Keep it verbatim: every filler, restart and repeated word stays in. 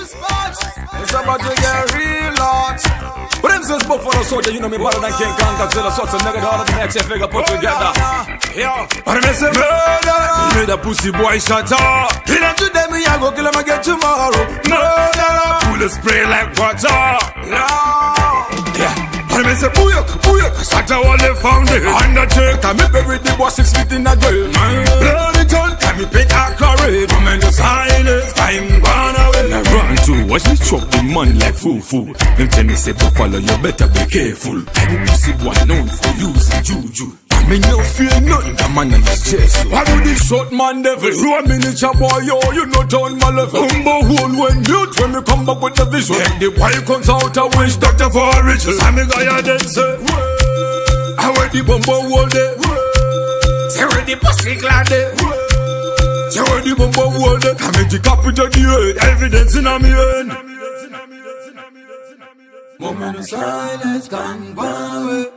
It's about to get real hot. But them says Buffalo Soldier, you know me better than King Kong, Godzilla, sorts of nigga, the other next figure put together. Yeah. But them say murder. You made a pussy boy shut up. Kill him today, me I go kill him again tomorrow. Murder. Pull the spray like water. Yeah. Yeah. And me say booyah, booyah, Santa Wale found it. Undertaker, me bury the boy six feet in a grave. Bloody tongue, can me pick a curry. Come in the silence, time gone away. Now run to watch me chop the man like foo-foo. Them tell me say Buffalo, you better be careful. I the pussy boy known for using juju. I mean no fear nothing, the man on his chest. Why do this short man devil? You a miniature boy, yo, you not on my level. Humble hole when mute when me come back with the vision. And the boy comes out a wish doctor for a riches. And me guy a dead say, I wear the bumbo wall there. Say where the pussy glad there. Say where the bumbo wall there. I make the capital the earth, evidence in a me hand. Moment of silence gone by.